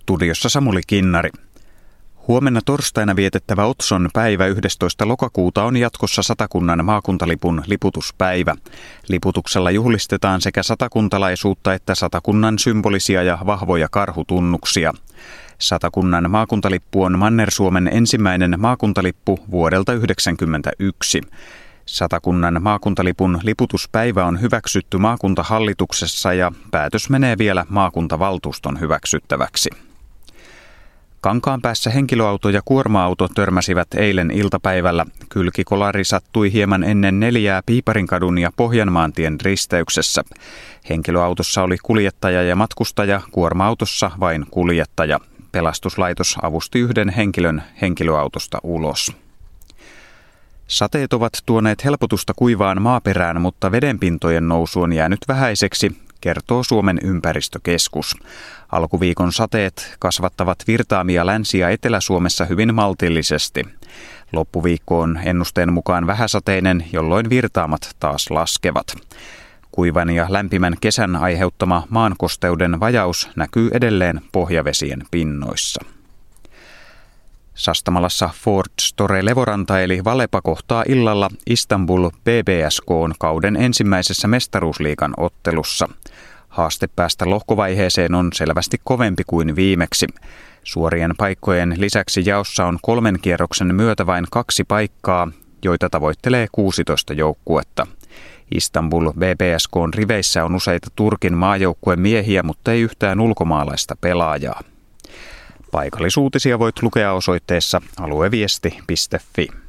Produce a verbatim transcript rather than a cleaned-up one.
Studiossa Samuli Kinnari. Huomenna torstaina vietettävä Otson päivä yhdestoista lokakuuta on jatkossa Satakunnan maakuntalipun liputuspäivä. Liputuksella juhlistetaan sekä satakuntalaisuutta että Satakunnan symbolisia ja vahvoja karhutunnuksia. Satakunnan maakuntalippu on Manner-Suomen ensimmäinen maakuntalippu vuodelta yhdeksänkymmentäyksi. Satakunnan maakuntalipun liputuspäivä on hyväksytty maakuntahallituksessa ja päätös menee vielä maakuntavaltuuston hyväksyttäväksi. Kankaanpäässä henkilöauto ja kuorma-auto törmäsivät eilen iltapäivällä. Kylkikolari sattui hieman ennen neljää Piiparinkadun ja Pohjanmaantien risteyksessä. Henkilöautossa oli kuljettaja ja matkustaja, kuorma-autossa vain kuljettaja. Pelastuslaitos avusti yhden henkilön henkilöautosta ulos. Sateet ovat tuoneet helpotusta kuivaan maaperään, mutta vedenpintojen nousu on jäänyt vähäiseksi, kertoo Suomen ympäristökeskus. Alkuviikon sateet kasvattavat virtaamia Länsi- ja Etelä-Suomessa hyvin maltillisesti. Loppuviikko on ennusteen mukaan vähäsateinen, jolloin virtaamat taas laskevat. Kuivan ja lämpimän kesän aiheuttama maankosteuden vajaus näkyy edelleen pohjavesien pinnoissa. Sastamalassa Ford Store Levoranta eli Valepa kohtaa illalla Istanbul B B S K:n kauden ensimmäisessä mestaruusliigan ottelussa. Haaste päästä lohkovaiheeseen on selvästi kovempi kuin viimeksi. Suorien paikkojen lisäksi jaossa on kolmen kierroksen myötä vain kaksi paikkaa, joita tavoittelee kuusitoista joukkuetta. Istanbul B B S K:n riveissä on useita Turkin maajoukkueen miehiä, mutta ei yhtään ulkomaalaista pelaajaa. Paikallisuutisia voit lukea osoitteessa alueviesti piste fi.